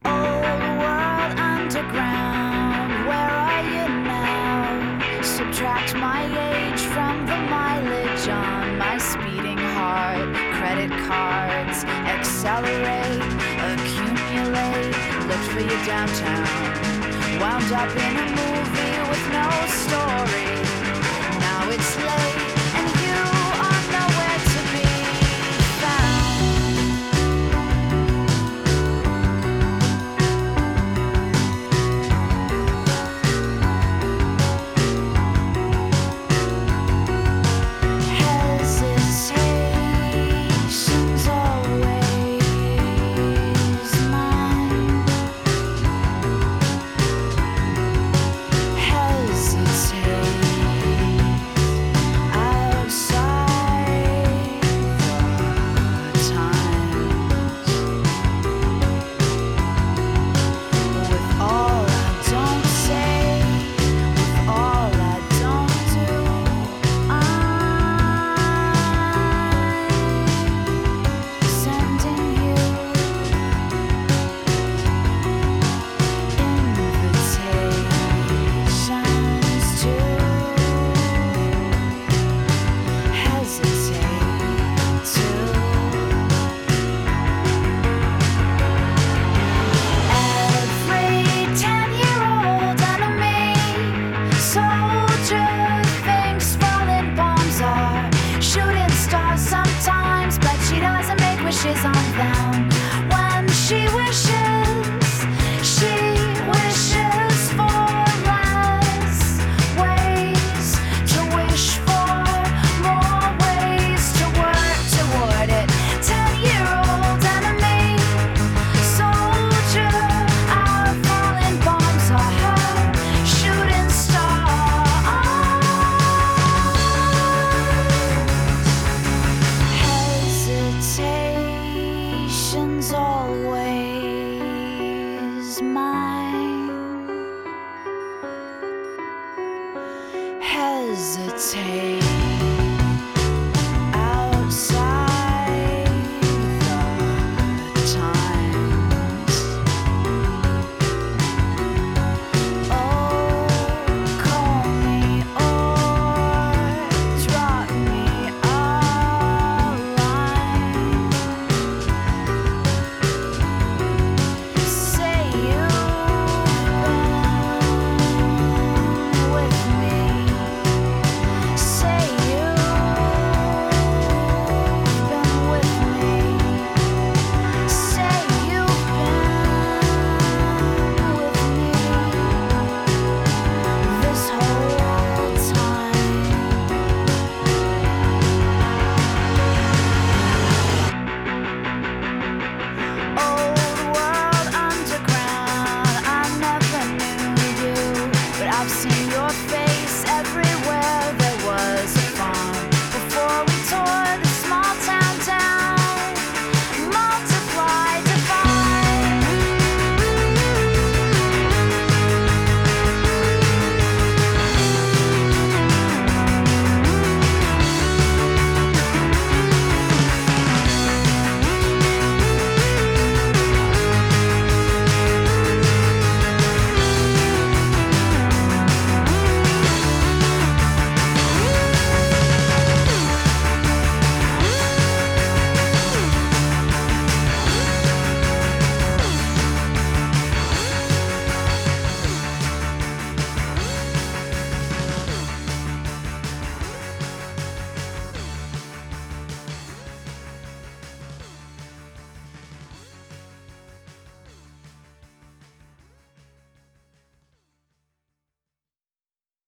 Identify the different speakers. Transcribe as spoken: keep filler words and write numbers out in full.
Speaker 1: Old world underground, where are you now? Subtract my age from the mileage on my speeding heart. Credit cards, accelerate, accumulate. Looked for you downtown, wound up in a movie with no story. Now it's late and you are nowhere to be found. Hesitation's always mine. Hesitate outside the times. With all I don't say, with all I don't do, I'm sending you invitations to hesitate to. Every ten-year-old enemy soldier thinks falling bombs are shooting stars sometimes, but she doesn't make wishes on them when she wishes.